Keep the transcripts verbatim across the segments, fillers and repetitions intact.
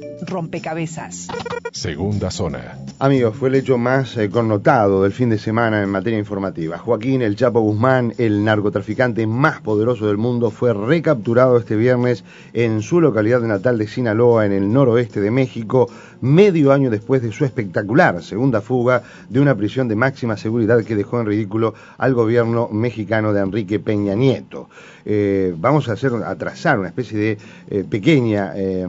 Rompecabezas. Segunda zona. Amigos, fue el hecho más eh, connotado del fin de semana en materia informativa. Joaquín El Chapo Guzmán, el narcotraficante más poderoso del mundo, fue recapturado este viernes en su localidad natal de Sinaloa, en el noroeste de México, medio año después de su espectacular segunda fuga de una prisión de máxima seguridad que dejó en ridículo al gobierno mexicano de Enrique Peña Nieto. Eh, vamos a hacer, a trazar una especie de eh, pequeña eh,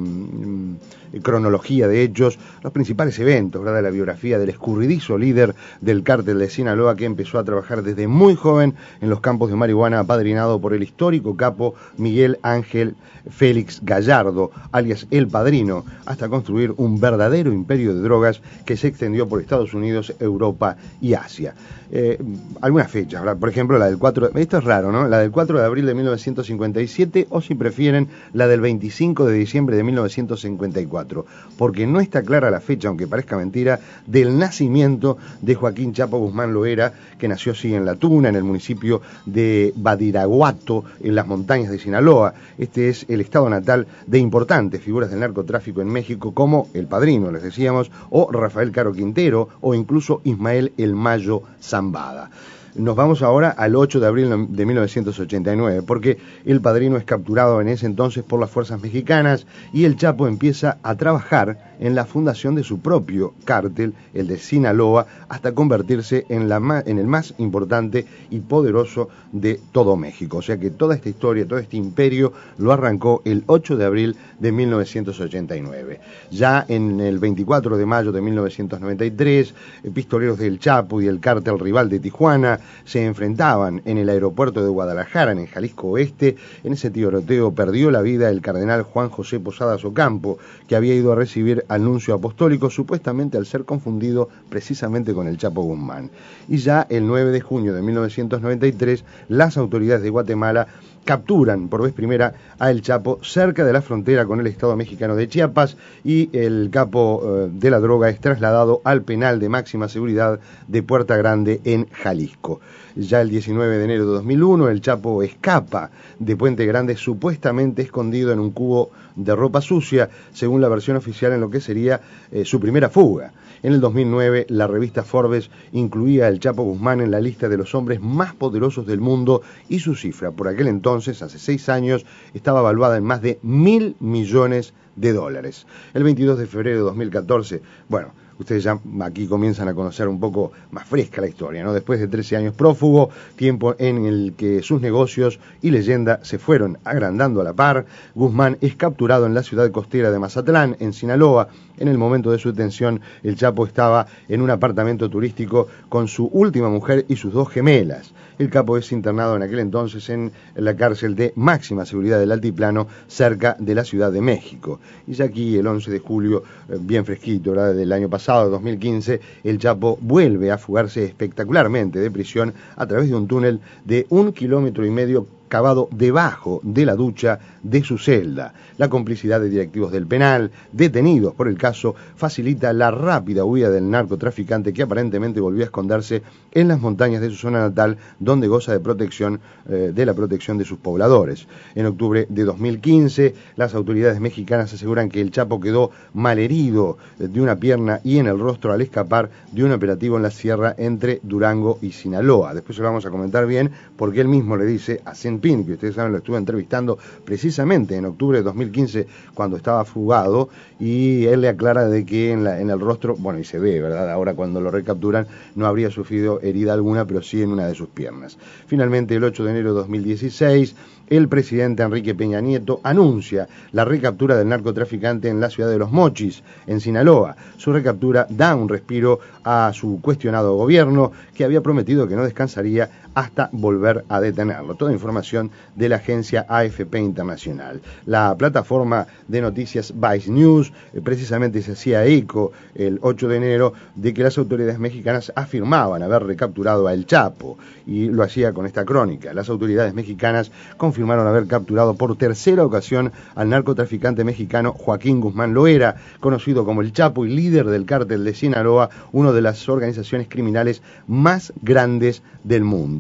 cronología de hechos, los principales eventos, ¿verdad?, de la biografía del escurridizo líder del cártel de Sinaloa, que empezó a trabajar desde muy joven en los campos de marihuana, apadrinado por el histórico capo Miguel Ángel Félix Gallardo, alias El Padrino, hasta construir un verdadero imperio de drogas que se extendió por Estados Unidos, Europa y Asia. Eh, algunas fechas, ¿verdad? Por ejemplo, la del cuatro, esto es raro, ¿no? La del cuatro de abril de mil novecientos cincuenta y siete, o si prefieren, la del veinticinco de diciembre de mil novecientos cincuenta y cuatro, porque no está clara la fecha, aunque parezca mentira, del nacimiento de Joaquín Chapo Guzmán Loera, que nació así en La Tuna, en el municipio de Badiraguato, en las montañas de Sinaloa. Este es el estado natal de importantes figuras del narcotráfico en México, como El Padrino, les decíamos, o Rafael Caro Quintero, o incluso Ismael El Mayo Zambada. Nos vamos ahora al ocho de abril de mil novecientos ochenta y nueve, porque El Padrino es capturado en ese entonces por las fuerzas mexicanas y el Chapo empieza a trabajar en la fundación de su propio cártel, el de Sinaloa, hasta convertirse en, la más, en el más importante y poderoso de todo México. O sea que toda esta historia, todo este imperio, lo arrancó el ocho de abril de mil novecientos ochenta y nueve. Ya en el veinticuatro de mayo de mil novecientos noventa y tres, pistoleros del Chapo y el cártel rival de Tijuana se enfrentaban en el aeropuerto de Guadalajara, en el Jalisco Oeste. En ese tiroteo perdió la vida el cardenal Juan José Posadas Ocampo, que había ido a recibir anuncio apostólico, supuestamente al ser confundido precisamente con el Chapo Guzmán. Y ya el nueve de junio de mil novecientos noventa y tres, las autoridades de Guatemala capturan por vez primera a El Chapo cerca de la frontera con el estado mexicano de Chiapas, y el capo eh, de la droga es trasladado al penal de máxima seguridad de Puerta Grande en Jalisco. Ya el diecinueve de enero de dos mil uno, El Chapo escapa de Puente Grande, supuestamente escondido en un cubo de ropa sucia, según la versión oficial, en lo que sería eh, su primera fuga. En el dos mil nueve, la revista Forbes incluía a El Chapo Guzmán en la lista de los hombres más poderosos del mundo, y su cifra, por aquel entonces, hace seis años, estaba evaluada en más de mil millones de dólares. El veintidós de febrero de dos mil catorce, bueno, ustedes ya aquí comienzan a conocer un poco más fresca la historia, ¿no? Después de trece años prófugo, tiempo en el que sus negocios y leyenda se fueron agrandando a la par, Guzmán es capturado en la ciudad costera de Mazatlán, en Sinaloa. En el momento de su detención, el Chapo estaba en un apartamento turístico con su última mujer y sus dos gemelas. El capo es internado en aquel entonces en la cárcel de máxima seguridad del Altiplano, cerca de la Ciudad de México. Y ya aquí, el once de julio, bien fresquito, ¿verdad?, del año pasado, dos mil quince, el Chapo vuelve a fugarse espectacularmente de prisión a través de un túnel de un kilómetro y medio cavado debajo de la ducha de su celda. La complicidad de directivos del penal, detenidos por el caso, facilita la rápida huida del narcotraficante, que aparentemente volvió a esconderse en las montañas de su zona natal, donde goza de protección, eh, de la protección de sus pobladores. En octubre de dos mil quince, las autoridades mexicanas aseguran que el Chapo quedó malherido de una pierna y en el rostro al escapar de un operativo en la sierra entre Durango y Sinaloa. Después se lo vamos a comentar bien, porque él mismo le dice a Cien Pin, que ustedes saben, lo estuve entrevistando precisamente en octubre de dos mil quince, cuando estaba fugado, y él le aclara de que en, la, en el rostro, bueno, y se ve, ¿verdad?, ahora cuando lo recapturan, no habría sufrido herida alguna, pero sí en una de sus piernas. Finalmente, el ocho de enero de dos mil dieciséis, el presidente Enrique Peña Nieto anuncia la recaptura del narcotraficante en la ciudad de Los Mochis, en Sinaloa. Su recaptura da un respiro a su cuestionado gobierno, que había prometido que no descansaría hasta volver a detenerlo. Toda información de la agencia A F P Internacional. La plataforma de noticias Vice News eh, precisamente se hacía eco el ocho de enero de que las autoridades mexicanas afirmaban haber recapturado a El Chapo, y lo hacía con esta crónica. Las autoridades mexicanas confirmaron haber capturado por tercera ocasión al narcotraficante mexicano Joaquín Guzmán Loera, conocido como El Chapo y líder del cártel de Sinaloa, una de las organizaciones criminales más grandes del mundo.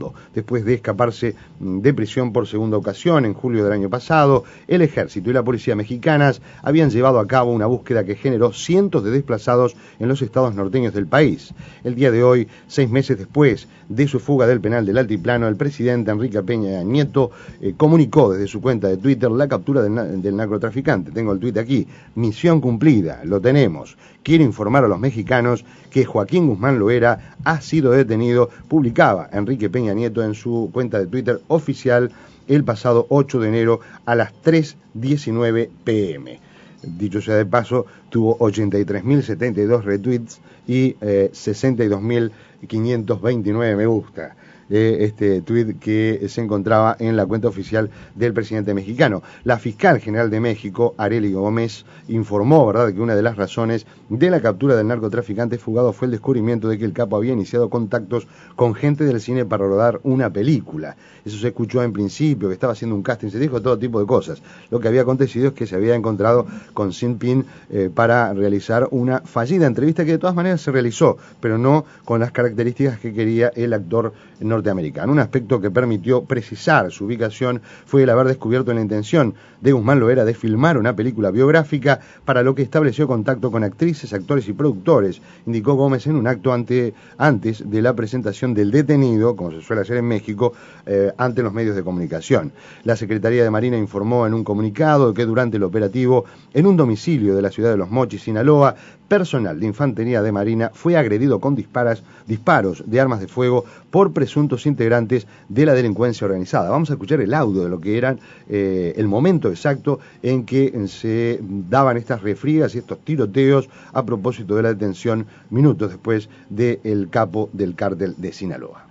mundo. Después de escaparse de prisión por segunda ocasión en julio del año pasado, el ejército y la policía mexicanas habían llevado a cabo una búsqueda que generó cientos de desplazados en los estados norteños del país. El día de hoy, seis meses después de su fuga del penal del Altiplano, el presidente Enrique Peña Nieto eh, comunicó desde su cuenta de Twitter la captura del, del narcotraficante. Tengo el tuit aquí. Misión cumplida, lo tenemos. Quiero informar a los mexicanos que Joaquín Guzmán Loera ha sido detenido, publicaba Enrique Peña Nieto en su cuenta de Twitter oficial el pasado ocho de enero a las tres diecinueve pm. Dicho sea de paso, tuvo ochenta y tres mil setenta y dos retweets y eh, sesenta y dos mil quinientos veintinueve me gusta. De este tuit que se encontraba en la cuenta oficial del presidente mexicano. La fiscal general de México, Arely Gómez, informó, ¿verdad?, que una de las razones de la captura del narcotraficante fugado fue el descubrimiento de que el capo había iniciado contactos con gente del cine para rodar una película. Eso se escuchó en principio, que estaba haciendo un casting, se dijo todo tipo de cosas. Lo que había acontecido es que se había encontrado con Xi Jinping eh, para realizar una fallida entrevista que de todas maneras se realizó, pero no con las características que quería el actor norteamericano. Un aspecto que permitió precisar su ubicación fue el haber descubierto la intención de Guzmán Loera de filmar una película biográfica, para lo que estableció contacto con actrices, actores y productores, indicó Gómez en un acto ante, antes de la presentación del detenido, como se suele hacer en México, eh, ante los medios de comunicación. La Secretaría de Marina informó en un comunicado que durante el operativo en un domicilio de la ciudad de Los Mochis, Sinaloa, personal de Infantería de Marina fue agredido con disparas, disparos de armas de fuego por presuntos integrantes de la delincuencia organizada. Vamos a escuchar el audio de lo que era eh, el momento exacto en que se daban estas refriegas y estos tiroteos a propósito de la detención minutos después del capo del cártel de Sinaloa.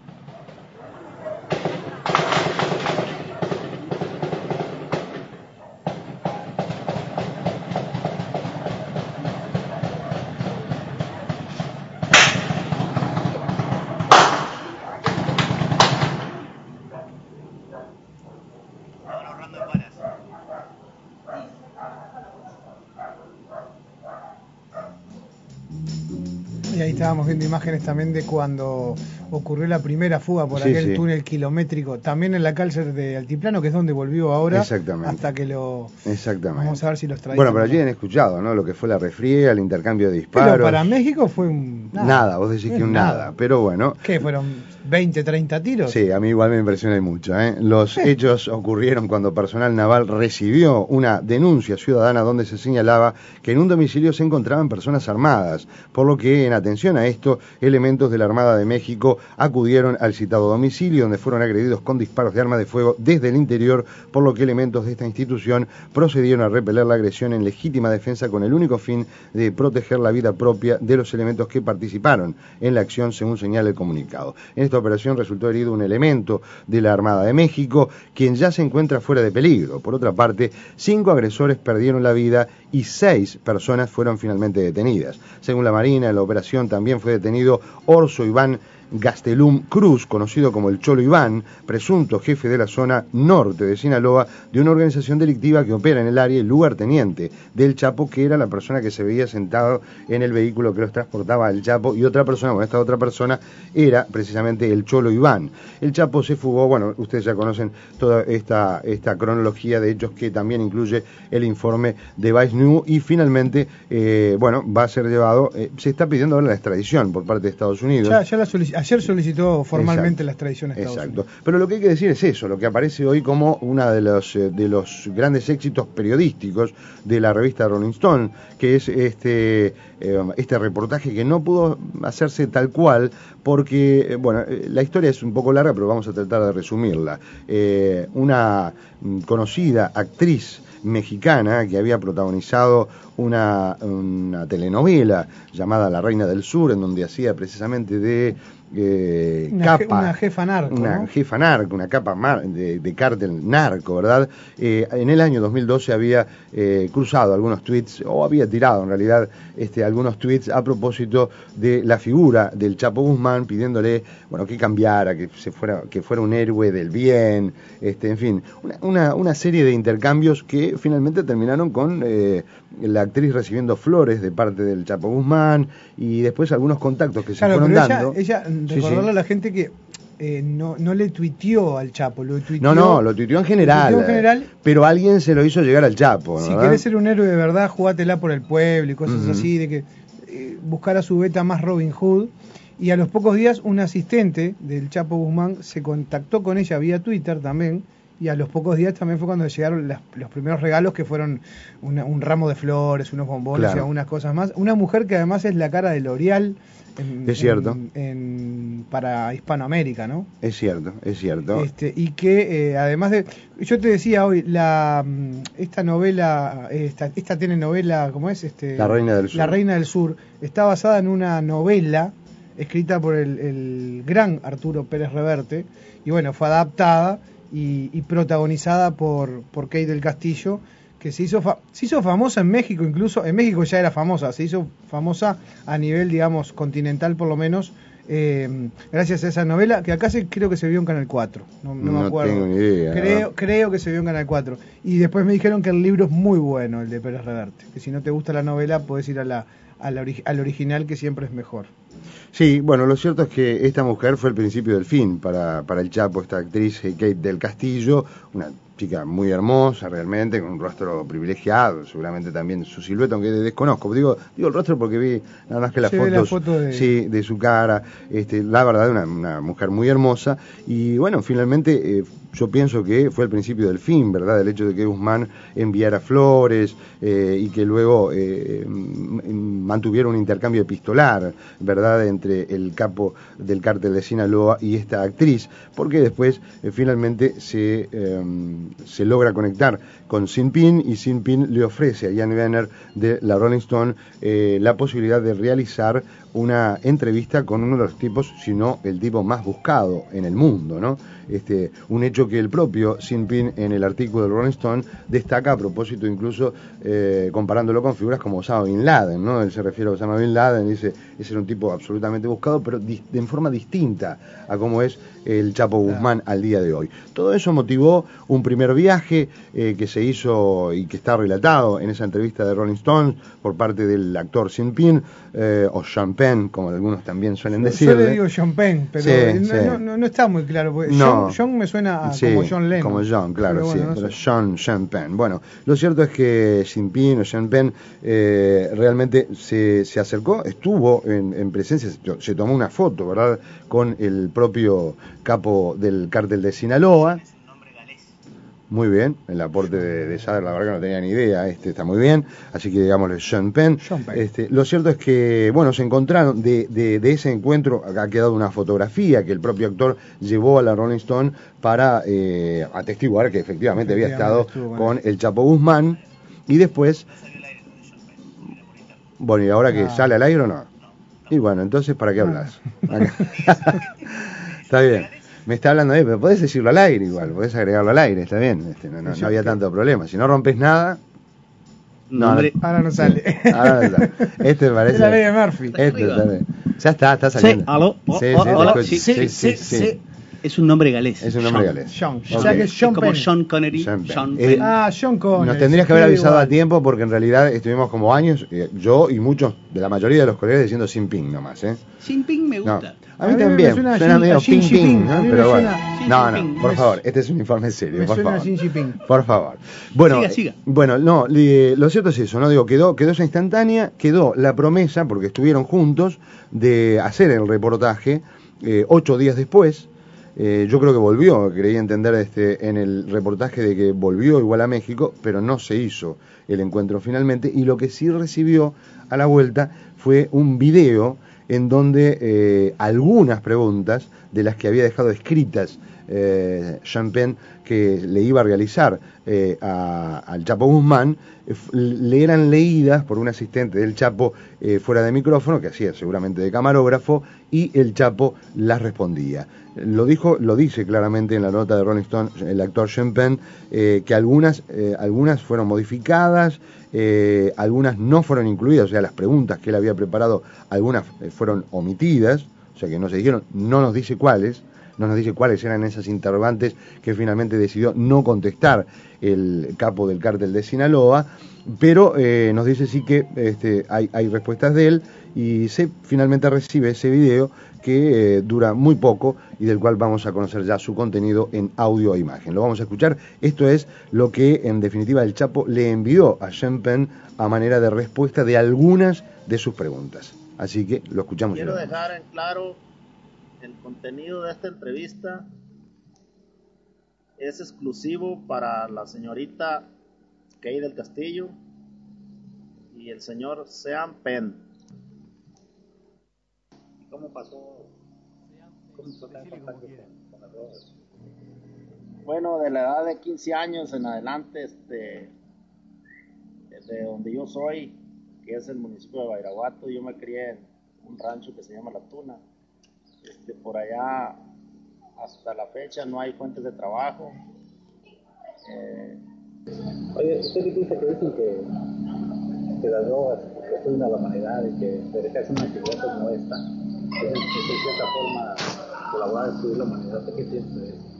Y ahí estábamos viendo imágenes también de cuando ocurrió la primera fuga por sí, aquel sí. túnel kilométrico, también en la cárcel de Altiplano, que es donde volvió ahora. Exactamente. Hasta que lo... Exactamente. Vamos a ver si los traemos. Bueno, pero allí han escuchado, ¿no?, lo que fue la refriega, el intercambio de disparos. Pero para México fue un... Nada, nada vos decís que un nada. nada, pero bueno. ¿Qué, fueron veinte, treinta tiros? Sí, a mí igual me impresiona mucho, ¿eh? Los eh. hechos ocurrieron cuando personal naval recibió una denuncia ciudadana donde se señalaba que en un domicilio se encontraban personas armadas, por lo que en atención a esto, elementos de la Armada de México acudieron al citado domicilio, donde fueron agredidos con disparos de arma de fuego desde el interior, por lo que elementos de esta institución procedieron a repeler la agresión en legítima defensa con el único fin de proteger la vida propia de los elementos que participaron en la acción, según señala el comunicado. En esta operación resultó herido un elemento de la Armada de México, quien ya se encuentra fuera de peligro. Por otra parte, cinco agresores perdieron la vida y seis personas fueron finalmente detenidas. Según la Marina, en la operación también fue detenido Orso Iván Gastelum Cruz, conocido como el Cholo Iván, presunto jefe de la zona norte de Sinaloa de una organización delictiva que opera en el área, y lugarteniente del Chapo, que era la persona que se veía sentado en el vehículo que los transportaba al Chapo, y otra persona, bueno, esta otra persona era precisamente el Cholo Iván. El Chapo se fugó, bueno, ustedes ya conocen toda esta, esta cronología de hechos que también incluye el informe de Vice News, y finalmente, eh, bueno, va a ser llevado, eh, se está pidiendo ahora la extradición por parte de Estados Unidos. Ya, ya la solicitó. Ayer solicitó formalmente Exacto. la extradición a Estados Exacto. Unidos. Pero lo que hay que decir es eso, lo que aparece hoy como uno de los, eh, de los grandes éxitos periodísticos de la revista Rolling Stone, que es este, eh, este reportaje que no pudo hacerse tal cual, porque, eh, bueno, eh, la historia es un poco larga, pero vamos a tratar de resumirla. Eh, una mm, conocida actriz mexicana que había protagonizado una, una telenovela llamada La Reina del Sur, en donde hacía precisamente de eh, una, capa, je, una jefa narco, una ¿no? jefa narco, una capa mar, de, de cártel narco, ¿verdad? Eh, en el año dos mil doce había eh, cruzado algunos tweets, o había tirado en realidad este, algunos tweets a propósito de la figura del Chapo Guzmán, pidiéndole, bueno, que cambiara, que se fuera, que fuera un héroe del bien, este, en fin, una, una, una serie de intercambios que finalmente terminaron con eh, la actriz recibiendo flores de parte del Chapo Guzmán, y después algunos contactos que claro, se fueron pero dando. Ella, ella recordarle sí, sí. a la gente que eh, no, no le tuiteó al Chapo, lo tuiteó, no, no, lo tuiteó en general, lo tuiteó en general, pero alguien se lo hizo llegar al Chapo, ¿no? Si querés ser un héroe de verdad, jugátela por el pueblo y cosas Uh-huh. así, de que eh, buscar a su beta más Robin Hood. Y a los pocos días un asistente del Chapo Guzmán se contactó con ella vía Twitter también, y a los pocos días también fue cuando llegaron las, los primeros regalos, que fueron una, un ramo de flores, unos bombones, claro, y algunas cosas más. Una mujer que además es la cara de L'Oreal en, es cierto. En, en, para Hispanoamérica, ¿no? Es cierto, es cierto. Este, y que eh, además de... Yo te decía hoy, la esta novela, esta, esta telenovela, ¿cómo es? Este, La Reina del Sur. La Reina del Sur, está basada en una novela escrita por el, el gran Arturo Pérez Reverte, y bueno, fue adaptada y, y protagonizada por, por Kate del Castillo, que se hizo, fa se hizo famosa en México, incluso en México ya era famosa, se hizo famosa a nivel, digamos, continental por lo menos, eh, gracias a esa novela, que acá se, creo que se vio en Canal cuatro, no, no, no me acuerdo. Tengo ni idea, creo, ¿no? creo que se vio en Canal cuatro, y después me dijeron que el libro es muy bueno, el de Pérez Reverte, que si no te gusta la novela podés ir a la, a la ori al original, que siempre es mejor. Sí, bueno, lo cierto es que esta mujer fue el principio del fin para, para el Chapo, esta actriz Kate del Castillo, una chica muy hermosa realmente, con un rostro privilegiado, seguramente también su silueta, aunque desconozco, digo, digo el rostro porque vi nada más que las fotos, la foto de... sí, de su cara, este, la verdad, una, una mujer muy hermosa, y bueno, finalmente eh, yo pienso que fue el principio del fin, ¿verdad? El hecho de que Guzmán enviara flores eh, y que luego eh, mantuviera un intercambio epistolar, ¿verdad?, entre el capo del cártel de Sinaloa y esta actriz, porque después eh, finalmente se, eh, se logra conectar con Sinpin, y Sinpin le ofrece a Jan Wenner de la Rolling Stone eh, la posibilidad de realizar una entrevista con uno de los tipos, si no el tipo más buscado en el mundo, ¿no? Este, un hecho que el propio Sinpin en el artículo del Rolling Stone destaca a propósito, incluso eh, comparándolo con figuras como Osama Bin Laden, ¿no? Él se refiere a Osama Bin Laden, dice, ese era un tipo absolutamente buscado, pero di en forma distinta a cómo es el Chapo Guzmán al día de hoy. Todo eso motivó un primer viaje eh, que se hizo y que está relatado en esa entrevista de Rolling Stone por parte del actor Sinpin, eh, o Sean Penn, como algunos también suelen decir. Yo le digo Sean Penn, pero sí, no, sí. No, no, no está muy claro, porque no. John, John me suena a, sí, como John Lennon. Como John, claro, pero sí, bueno, no pero sé. Sean, Sean Penn. Bueno, lo cierto es que Sinpin o Sean Penn eh, realmente se, se acercó, estuvo en, en presencia, se, se tomó una foto, ¿verdad?, con el propio capo del cártel de Sinaloa. Muy bien, el aporte de, de saber, la verdad que no tenía ni idea, este está muy bien, así que digámosle Sean Penn. Sean Penn. Este, lo cierto es que, bueno, se encontraron, de, de, de ese encuentro ha quedado una fotografía que el propio actor llevó a la Rolling Stone para eh, atestiguar que efectivamente, efectivamente había estado estuvo, con bueno. el Chapo Guzmán, y después, bueno, ¿y ahora que ah. sale al aire o no? Y bueno, entonces, ¿para qué hablas? Está bien. Me está hablando ahí, pero podés decirlo al aire igual, podés agregarlo al aire, está bien, este, no, no, no había tanto problema. Si no rompes nada, no, no, ahora no sale. Ahora no sale. Este me parece. Es la ley de Murphy. Este sale. Ya está, está saliendo. Sí, aló. Sí, oh, sí, hola, sí, sí, sí, sí, sí. Es un nombre galés. Es un nombre Sean. galés. Sean. Okay. O sea que es Sean como Penn. Sean Connery. Sean Penn. Sean Eh, Penn. Ah, Sean Connery. Nos tendrías que haber avisado igual. a tiempo, porque en realidad estuvimos como años, eh, yo y muchos de la mayoría de los colegas diciendo Sinpin nomás, ¿eh? Sinpin me gusta. No. A mí, a mí también, suena, suena Jin, medio ping ping, ¿no? Pero bueno, Xi no, Jinping. no, por favor, este es un informe serio, Me por suena favor. a Xi Jinping. Por favor. Bueno, siga, siga. bueno, no, li, lo cierto es eso, no digo, quedó, quedó esa instantánea, quedó la promesa, porque estuvieron juntos, de hacer el reportaje eh, ocho días después. Eh, yo creo que volvió, creí entender este, en el reportaje de que volvió igual a México, pero no se hizo el encuentro finalmente, y lo que sí recibió a la vuelta fue un video en donde eh, algunas preguntas de las que había dejado escritas eh, Sean Penn, que le iba a realizar eh, a, al Chapo Guzmán, eh, le eran leídas por un asistente del Chapo eh, fuera de micrófono, que hacía seguramente de camarógrafo, y el Chapo las respondía. Lo dijo, lo dice claramente en la nota de Rolling Stone el actor Sean Penn, eh, que algunas, eh, algunas fueron modificadas, eh, algunas no fueron incluidas, o sea, las preguntas que él había preparado, algunas eh, fueron omitidas, o sea que no se dijeron, no nos dice cuáles, no nos dice cuáles eran esas interrogantes que finalmente decidió no contestar el capo del cártel de Sinaloa, pero eh, nos dice sí que este, hay, hay respuestas de él y se finalmente recibe ese video que eh, dura muy poco y del cual vamos a conocer ya su contenido en audio e imagen. Lo vamos a escuchar. Esto es lo que en definitiva el Chapo le envió a Sean Penn a manera de respuesta de algunas de sus preguntas. Así que lo escuchamos. Quiero dejar en claro el contenido de esta entrevista es exclusivo para la señorita Kay del Castillo y el señor Sean Penn. ¿Cómo pasó? ¿Cómo pasó el contacto con las drogas? Bueno, de la edad de quince años en adelante, este, de donde yo soy, que es el municipio de Badiraguato, yo me crié en un rancho que se llama La Tuna. Este, por allá, hasta la fecha, no hay fuentes de trabajo. Eh, Oye, usted dice que dicen que, que las drogas destruyen a la humanidad y que dedicarse a una actividad como esta es, es de cierta forma colaborar a destruir la humanidad. ¿Usted qué piensa de eso?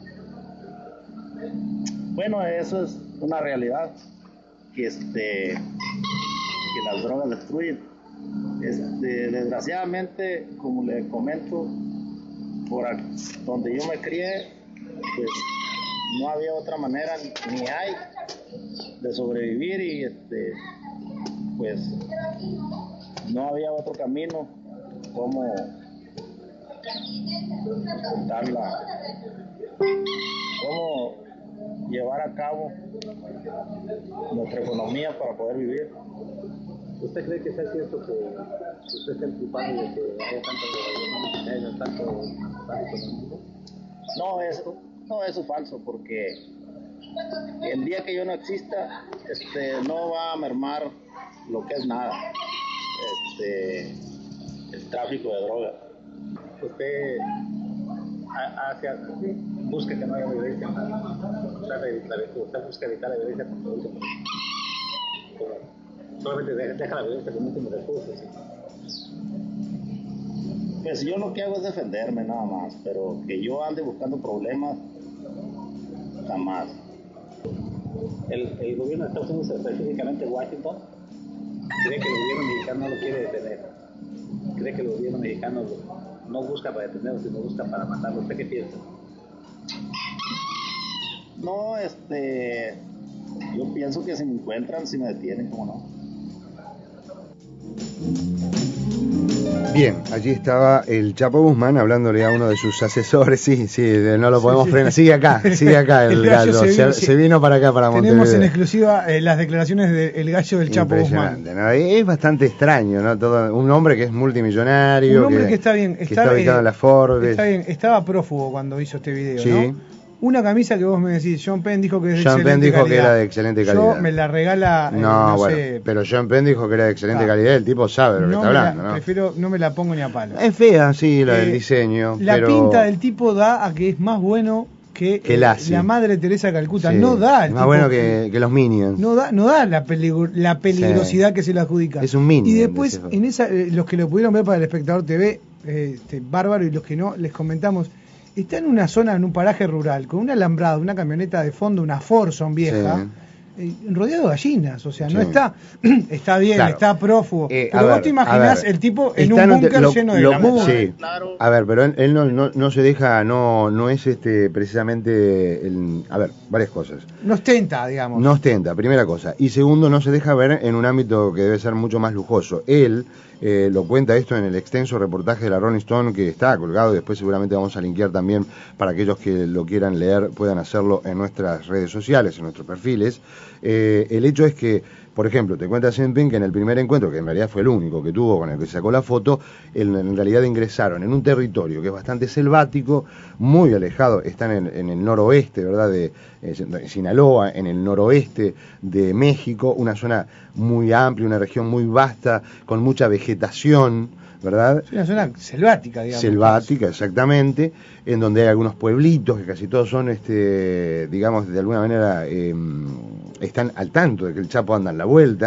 Bueno, eso es una realidad, que, este, que las drogas destruyen. Este, desgraciadamente, como le comento, por aquí, donde yo me crié, pues no había otra manera, ni hay, de sobrevivir y este, pues no había otro camino como darla, cómo llevar a cabo nuestra economía para poder vivir. ¿Usted cree que sea cierto que usted es el culpable de que haya tanto de haya tanto tráfico en el mundo? No, eso, no, eso es falso, porque el día que yo no exista, este, no va a mermar lo que es nada, este, el tráfico de drogas. Usted hace, busca que no haya violencia, usted busca evitar la violencia con todo el solamente deja la violencia como último recurso. ¿Sí? Pues yo lo que hago es defenderme nada más, pero que yo ande buscando problemas, jamás. El, el gobierno de Estados Unidos, específicamente Washington, cree que el gobierno mexicano no lo quiere detener. Cree que el gobierno mexicano no busca para detenerlo, sino busca para matarlo. ¿Usted qué piensa? No, este, yo pienso que si me encuentran, si me detienen, ¿cómo no? Bien, allí estaba el Chapo Guzmán hablándole a uno de sus asesores. Sí, sí, no lo podemos sí, frenar. Sigue acá, sigue acá el, el gallo. gallo. Se, vino, se, se vino para acá, para Montevideo. Tenemos en exclusiva eh, las declaraciones del gallo del Chapo Guzmán. ¿No? Es bastante extraño, ¿no? Todo, un hombre que es multimillonario. Un hombre que, que está bien. Que está, está ubicado eh, en la Forbes. Está bien, estaba prófugo cuando hizo este video, sí. ¿no? Una camisa que vos me decís, Sean Penn dijo que es de Sean excelente Penn dijo calidad. que era de excelente calidad. Yo me la regala, no, eh, no bueno, sé. pero Sean Penn dijo que era de excelente ah. calidad, el tipo sabe de lo no que está hablando, la, ¿no? Prefiero, no me la pongo ni a palo. Es fea, sí, la eh, del diseño. La pero... pinta del tipo da a que es más bueno que, que eh, la Madre Teresa de Calcuta. Sí. No da. Es más bueno que, que los Minions. No da, no da la, peligro, la peligrosidad sí. que se le adjudica. Es un Minion. Y después, en esa, eh, los que lo pudieron ver para el Espectador T V, eh, este, bárbaro, y los que no, les comentamos. Está en una zona, en un paraje rural, con una alambrada, una camioneta de fondo, una Forson vieja, sí. eh, rodeado de gallinas. O sea, sí. no está, está bien, claro. está prófugo. Eh, pero vos ver, te imaginás el tipo en un búnker lleno de glamour. Sí. A ver, pero él, él no, no, no se deja, no, no es este precisamente, el, a ver, varias cosas. No ostenta, digamos. No ostenta, primera cosa. Y segundo, no se deja ver en un ámbito que debe ser mucho más lujoso. Él... Eh, lo cuenta esto en el extenso reportaje de la Rolling Stone que está colgado, después seguramente vamos a linkear también para aquellos que lo quieran leer, puedan hacerlo en nuestras redes sociales, en nuestros perfiles. Eh, el hecho es que, por ejemplo, te cuenta Sean Penn que en el primer encuentro, que en realidad fue el único que tuvo con el que sacó la foto, en, en realidad ingresaron en un territorio que es bastante selvático, muy alejado, están en, en el noroeste, ¿verdad?, de eh, Sinaloa, en el noroeste de México, una zona muy amplia, una región muy vasta, con mucha vegetación, ¿verdad? Es una zona selvática, digamos. Selvática, exactamente, en donde hay algunos pueblitos que casi todos son, este, digamos, de alguna manera, eh, están al tanto de que el Chapo anda en la vuelta,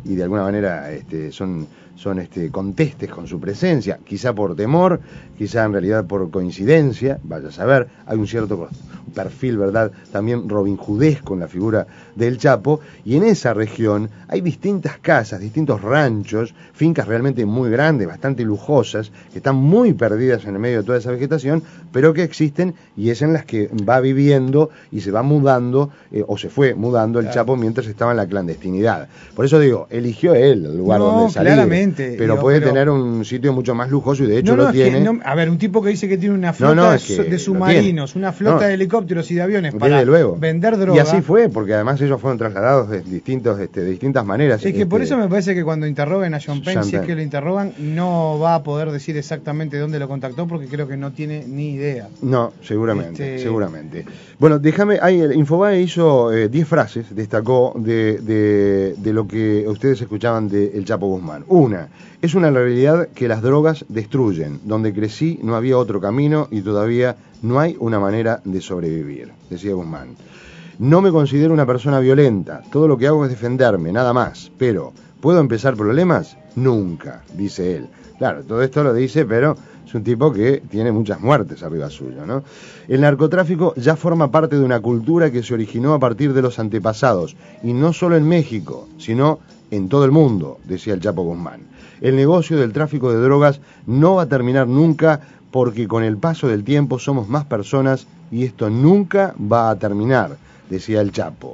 y de alguna manera este, son, son este, contestes con su presencia, quizá por temor, quizá en realidad por coincidencia, vaya a saber, hay un cierto perfil, ¿verdad?, también robinhoodesco en la figura del Chapo, y en esa región hay distintas casas, distintos ranchos, fincas realmente muy grandes, bastante lujosas, que están muy perdidas en el medio de toda esa vegetación, pero que existen y es en las que va viviendo y se va mudando, eh, o se fue mudando el claro. Chapo mientras estaba en la clandestinidad. Por eso digo, eligió él el lugar no, donde salir, claramente, pero digo, puede pero... tener un sitio mucho más lujoso y de hecho no, no, lo tiene. No, a ver, un tipo que dice que tiene una flota no, no, es que de submarinos, una flota no, de helicópteros y de aviones para luego. vender droga. Y así fue, porque además ellos fueron trasladados de, distintos, este, de distintas maneras. Es que este, por eso me parece que cuando interroguen a Sean Penn, Sean si Penn. es que lo interrogan, no va a poder decir exactamente dónde lo contactó, porque creo que no tiene ni idea. No, seguramente, este... seguramente. Bueno, déjame, ahí el Infobae hizo diez eh, frases, destacó de, de, de lo que ustedes escuchaban de El Chapo Guzmán. Una, es una realidad que las drogas destruyen. Donde crecí no había otro camino y todavía no hay una manera de sobrevivir, decía Guzmán. No me considero una persona violenta, todo lo que hago es defenderme, nada más, pero ¿puedo empezar problemas? Nunca, dice él. Claro, todo esto lo dice, pero es un tipo que tiene muchas muertes arriba suyo, ¿no? El narcotráfico ya forma parte de una cultura que se originó a partir de los antepasados, y no solo en México, sino en todo el mundo, decía el Chapo Guzmán. El negocio del tráfico de drogas no va a terminar nunca porque con el paso del tiempo somos más personas y esto nunca va a terminar, decía el Chapo.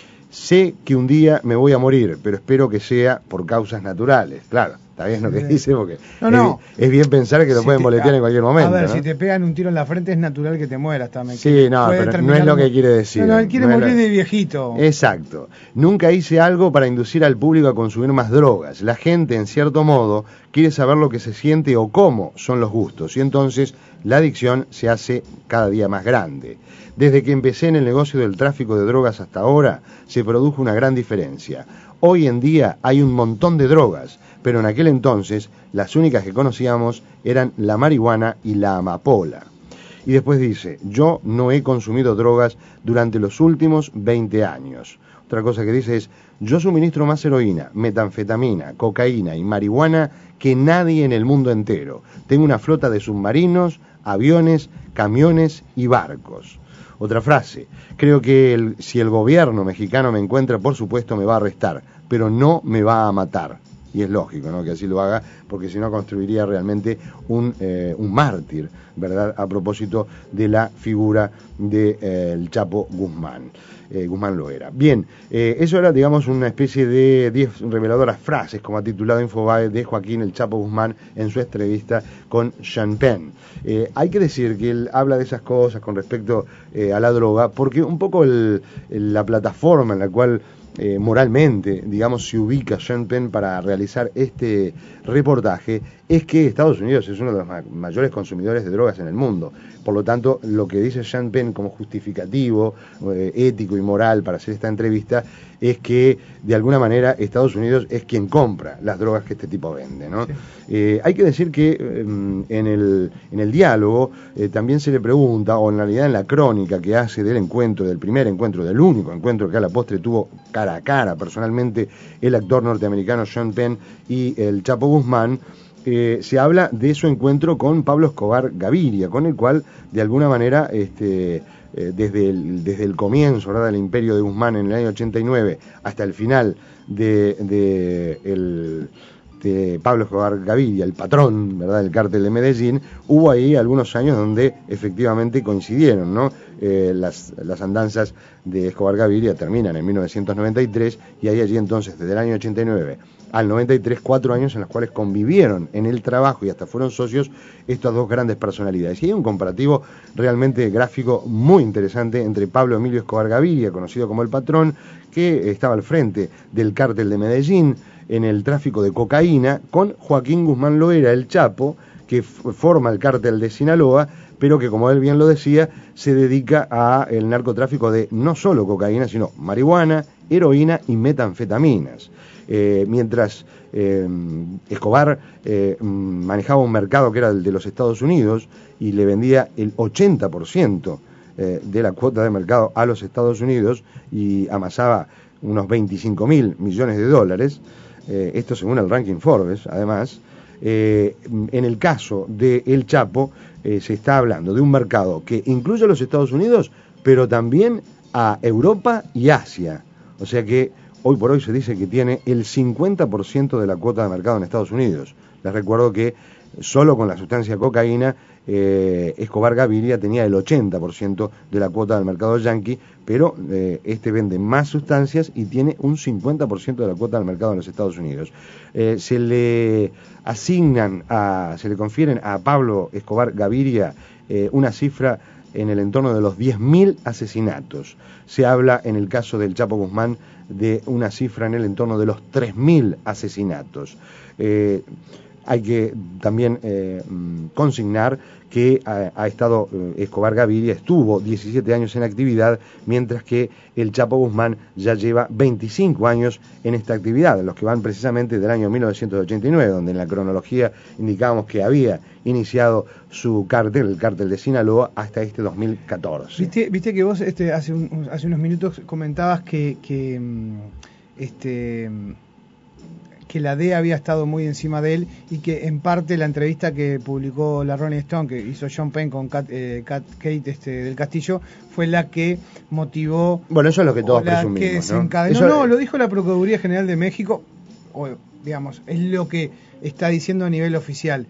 Sé que un día me voy a morir, pero espero que sea por causas naturales. Claro, está bien lo que dice, porque no, no. Es, es bien pensar que lo si pueden te, boletear a, en cualquier momento. A ver, ¿no? si te pegan un tiro en la frente es natural que te mueras también. Sí, no, pero no es lo que quiere decir. No, no, él quiere no morir lo... de viejito. Exacto. Nunca hice algo para inducir al público a consumir más drogas. La gente, en cierto modo, quiere saber lo que se siente o cómo son los gustos, y entonces la adicción se hace cada día más grande. Desde que empecé en el negocio del tráfico de drogas hasta ahora, se produjo una gran diferencia. Hoy en día hay un montón de drogas, pero en aquel entonces las únicas que conocíamos eran la marihuana y la amapola. Y después dice, yo no he consumido drogas durante los últimos veinte años. Otra cosa que dice es, yo suministro más heroína, metanfetamina, cocaína y marihuana que nadie en el mundo entero. Tengo una flota de submarinos, aviones, camiones y barcos. Otra frase, creo que el, si el gobierno mexicano me encuentra, por supuesto me va a arrestar, pero no me va a matar. Y es lógico, ¿no?, que así lo haga, porque si no construiría realmente un, eh, un mártir, ¿verdad?, a propósito de la figura del de, eh, Chapo Guzmán. Eh, Guzmán lo era. Bien, eh, eso era, digamos, una especie de diez reveladoras frases, como ha titulado Infobae, de Joaquín El Chapo Guzmán en su entrevista con Sean Penn. Eh, hay que decir que él habla de esas cosas con respecto eh, a la droga, porque un poco el, el, la plataforma en la cual Eh, moralmente, digamos, se ubica Sean Penn para realizar este reportaje es que Estados Unidos es uno de los ma- mayores consumidores de drogas en el mundo. Por lo tanto, lo que dice Sean Penn como justificativo, eh, ético y moral para hacer esta entrevista es que, de alguna manera, Estados Unidos es quien compra las drogas que este tipo vende, ¿no? Sí. Eh, hay que decir que eh, en, el, en el diálogo eh, también se le pregunta, o en realidad en la crónica que hace del encuentro, del primer encuentro, del único encuentro que a la postre tuvo cara a cara, personalmente, el actor norteamericano Sean Penn y el Chapo Guzmán, Eh, se habla de su encuentro con Pablo Escobar Gaviria, con el cual, de alguna manera, este, eh, desde, el, desde el comienzo, ¿verdad?, del imperio de Guzmán en el año ochenta y nueve hasta el final de, de, el, de Pablo Escobar Gaviria, el patrón, ¿verdad?, del cártel de Medellín, hubo ahí algunos años donde efectivamente coincidieron, ¿no? Eh, las, las andanzas de Escobar Gaviria terminan en mil novecientos noventa y tres y hay allí entonces, desde el año ochenta y nueve al noventa y tres, cuatro años en los cuales convivieron en el trabajo y hasta fueron socios estas dos grandes personalidades. Y hay un comparativo realmente gráfico muy interesante entre Pablo Emilio Escobar Gaviria, conocido como el patrón, que estaba al frente del cártel de Medellín en el tráfico de cocaína, con Joaquín Guzmán Loera, el Chapo, que f- forma el cártel de Sinaloa, pero que, como él bien lo decía, se dedica al narcotráfico de no solo cocaína, sino marihuana, heroína y metanfetaminas. Eh, mientras eh, Escobar eh, manejaba un mercado que era el de los Estados Unidos y le vendía el ochenta por ciento eh, de la cuota de mercado a los Estados Unidos y amasaba unos veinticinco mil millones de dólares, eh, esto según el ranking Forbes, además, eh, en el caso de El Chapo, eh, se está hablando de un mercado que incluye a los Estados Unidos, pero también a Europa y Asia. O sea que hoy por hoy se dice que tiene el cincuenta por ciento de la cuota de mercado en Estados Unidos. Les recuerdo que solo con la sustancia cocaína, eh, Escobar Gaviria tenía el ochenta por ciento de la cuota del mercado yanqui, pero eh, este vende más sustancias y tiene un cincuenta por ciento de la cuota del mercado en los Estados Unidos. Eh, se le asignan, a, se le confieren a Pablo Escobar Gaviria eh, una cifra en el entorno de los diez mil asesinatos. Se habla en el caso del Chapo Guzmán de una cifra en el entorno de los tres mil asesinatos. Eh, Hay que también eh, consignar que ha, ha estado eh, Escobar Gaviria, estuvo diecisiete años en actividad, mientras que el Chapo Guzmán ya lleva veinticinco años en esta actividad, los que van precisamente del año mil novecientos ochenta y nueve, donde en la cronología indicábamos que había iniciado su cártel, el cártel de Sinaloa, hasta este dos mil catorce. Viste, viste que vos este, hace, un, hace unos minutos comentabas que, que este... que la D E A había estado muy encima de él y que en parte la entrevista que publicó la Rolling Stone, que hizo Sean Penn con Kat, eh, Kat, Kate este, del Castillo, fue la que motivó... Bueno, eso es lo que todos la presumimos, que desencadenó, ¿no? Eso... No, lo dijo la Procuraduría General de México, o, digamos, es lo que está diciendo a nivel oficial.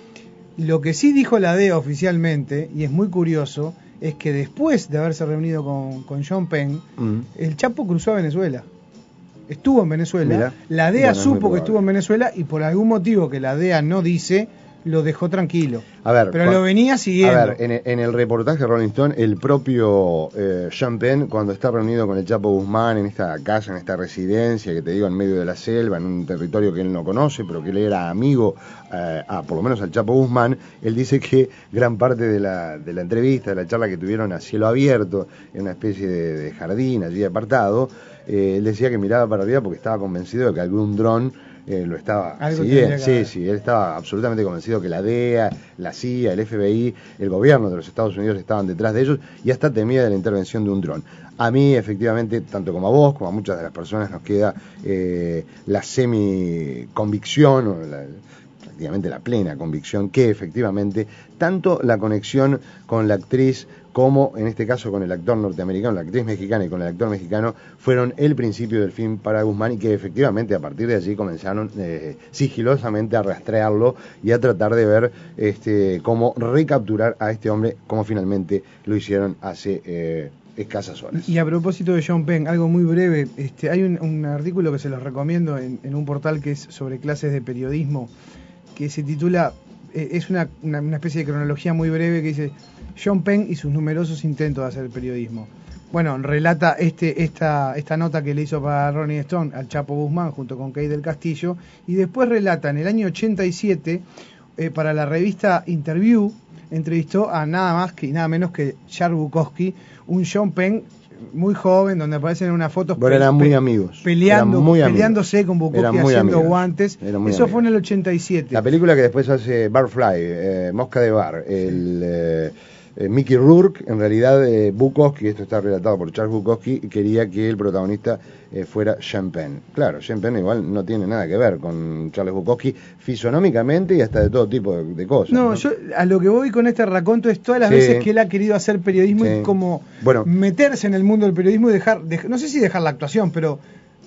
Lo que sí dijo la D E A oficialmente, y es muy curioso, es que después de haberse reunido con, con Sean Penn, mm. el Chapo cruzó a Venezuela. Estuvo en Venezuela, Mirá. la D E A bueno, supo que estuvo en Venezuela y por algún motivo que la D E A no dice, lo dejó tranquilo. A ver, pero cuando, lo venía siguiendo. A ver, en, en el reportaje de Rolling Stone, el propio eh, Sean Penn, cuando está reunido con el Chapo Guzmán en esta casa, en esta residencia, que te digo, en medio de la selva, en un territorio que él no conoce, pero que él era amigo, eh, a, por lo menos al Chapo Guzmán, él dice que gran parte de la, de la entrevista, de la charla que tuvieron a cielo abierto, en una especie de, de jardín allí apartado, Eh, él decía que miraba para arriba porque estaba convencido de que algún dron eh, lo estaba siguiendo. Sí, sí, él estaba absolutamente convencido que la D E A, la C I A, el F B I, el gobierno de los Estados Unidos estaban detrás de ellos y hasta temía de la intervención de un dron. A mí, efectivamente, tanto como a vos, como a muchas de las personas, nos queda eh, la semi-convicción, o la, prácticamente la plena convicción, que efectivamente tanto la conexión con la actriz como en este caso con el actor norteamericano, la actriz mexicana y con el actor mexicano, fueron el principio del fin para Guzmán y que efectivamente a partir de allí comenzaron eh, sigilosamente a rastrearlo y a tratar de ver este, cómo recapturar a este hombre, como finalmente lo hicieron hace eh, escasas horas. Y a propósito de Sean Penn, algo muy breve, este, hay un, un artículo que se los recomiendo en, en un portal que es sobre clases de periodismo, que se titula, eh, es una, una, una especie de cronología muy breve que dice Sean Penn y sus numerosos intentos de hacer periodismo. Bueno, relata este, esta, esta nota que le hizo para Rolling Stone al Chapo Guzmán junto con Kate del Castillo, y después relata en el año ochenta y siete, eh, para la revista Interview, entrevistó a nada más que y nada menos que Charles Bukowski, un Sean Penn muy joven, donde aparecen unas fotos bueno, eran muy amigos. Peleando, muy peleándose amigos. con Bukowski haciendo amigos. guantes. Eso amigos. Fue en el ochenta y siete. La película que después hace Barfly, eh, Mosca de Bar, el... Eh, Eh, Mickey Rourke, en realidad eh, Bukowski, esto está relatado por Charles Bukowski, quería que el protagonista eh, fuera Sean Penn. Claro, Sean Penn igual no tiene nada que ver con Charles Bukowski fisonómicamente y hasta de todo tipo de, de cosas. No, ¿no? Yo a lo que voy con este raconto es todas las sí. veces que él ha querido hacer periodismo sí. y como bueno, meterse en el mundo del periodismo y dejar, de, no sé si dejar la actuación, pero...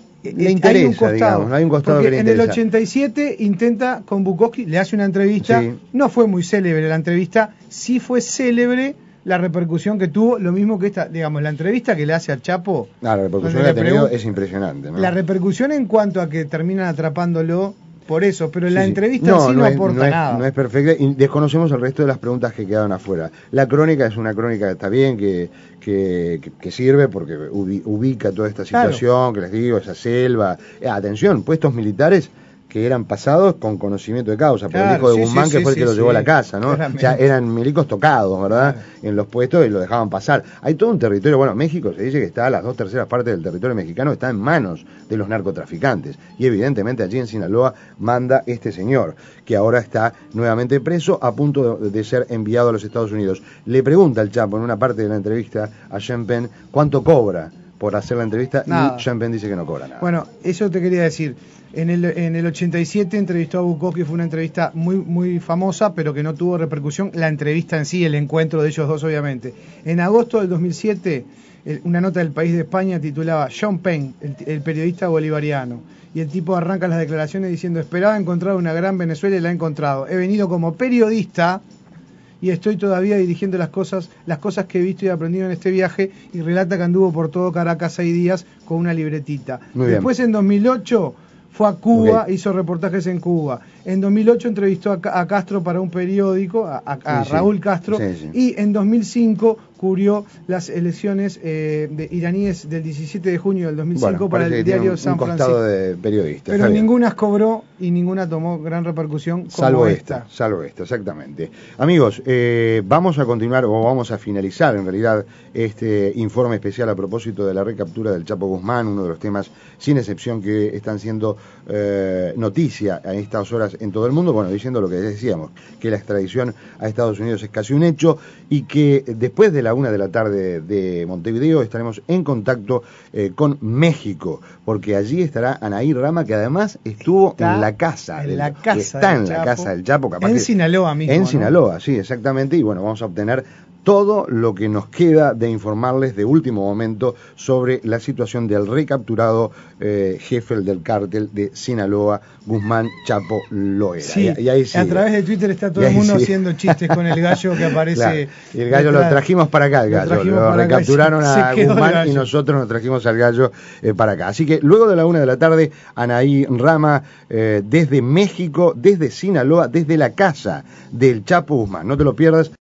Le interesa, hay un costado, digamos, hay un costado que le en interesa. el ochenta y siete intenta con Bukowski, le hace una entrevista, sí. no fue muy célebre la entrevista, sí fue célebre la repercusión que tuvo, lo mismo que esta, digamos, la entrevista que le hace al Chapo. Ah, la repercusión que ha tenido es impresionante, ¿no? La repercusión en cuanto a que terminan atrapándolo por eso, pero sí, la sí. entrevista no, en sí no, no es, aporta no es, nada. No es perfecta y desconocemos el resto de las preguntas que quedaron afuera. La crónica es una crónica que está bien, que, que, que, que sirve porque ubica toda esta situación, claro. que les digo, esa selva. Eh, atención, puestos militares que eran pasados con conocimiento de causa, por claro, el hijo de sí, Guzmán, sí, que sí, fue el que sí, lo llevó sí. a la casa, ¿no? Claramente. O sea, eran milicos tocados, ¿verdad? Claro. En los puestos y lo dejaban pasar. Hay todo un territorio, bueno, México se dice que está, las dos terceras partes del territorio mexicano está en manos de los narcotraficantes. Y evidentemente allí en Sinaloa manda este señor, que ahora está nuevamente preso, a punto de, de ser enviado a los Estados Unidos. Le pregunta al Chapo en una parte de la entrevista a Sean Penn cuánto cobra por hacer la entrevista nada. y Sean Penn dice que no cobra nada. Bueno, eso te quería decir. En el, en el ochenta y siete entrevistó a Bukowski, fue una entrevista muy, muy famosa, pero que no tuvo repercusión, la entrevista en sí, el encuentro de ellos dos, obviamente. En agosto del dos mil siete, el, una nota del País de España titulaba Sean Penn, el, el periodista bolivariano. Y el tipo arranca las declaraciones diciendo: esperaba encontrar una gran Venezuela y la he encontrado. He venido como periodista y estoy todavía dirigiendo las cosas, las cosas que he visto y aprendido en este viaje, y relata que anduvo por todo Caracas seis días con una libretita. Muy Después, bien. en dos mil ocho... fue a Cuba, okay. hizo reportajes en Cuba. En dos mil ocho entrevistó a, a Castro para un periódico, a, a, a sí, Raúl Castro, sí, sí. y en dos mil cinco cubrió las elecciones eh, de iraníes del diecisiete de junio del dos mil cinco bueno, para el diario un, San un Francisco. costado de periodista. Pero ninguna cobró y ninguna tomó gran repercusión como salvo esta. esta. Salvo esta, exactamente. Amigos, eh, vamos a continuar, o vamos a finalizar en realidad este informe especial a propósito de la recaptura del Chapo Guzmán, uno de los temas sin excepción que están siendo eh, noticia a estas horas en todo el mundo, bueno, diciendo lo que decíamos, que la extradición a Estados Unidos es casi un hecho, y que después de la una de la tarde de Montevideo estaremos en contacto eh, con México, porque allí estará Anaí Rama, que además estuvo está en la casa en del, la casa está del en la Chapo, casa del Chapo, capaz en que, Sinaloa mismo, en ¿no? Sinaloa, sí, exactamente, y bueno, vamos a obtener todo lo que nos queda de informarles de último momento sobre la situación del recapturado eh, jefe del cártel de Sinaloa, Guzmán Chapo Loera. Sí, y, y ahí sí, a través de Twitter está todo el mundo sí. haciendo chistes con el gallo que aparece. Claro. Y el gallo detrás. Lo trajimos para acá, el gallo. Lo, lo recapturaron a Guzmán y nosotros nos trajimos al gallo eh, para acá. Así que luego de la una de la tarde, Anaí Rama, eh, desde México, desde Sinaloa, desde la casa del Chapo Guzmán. No te lo pierdas.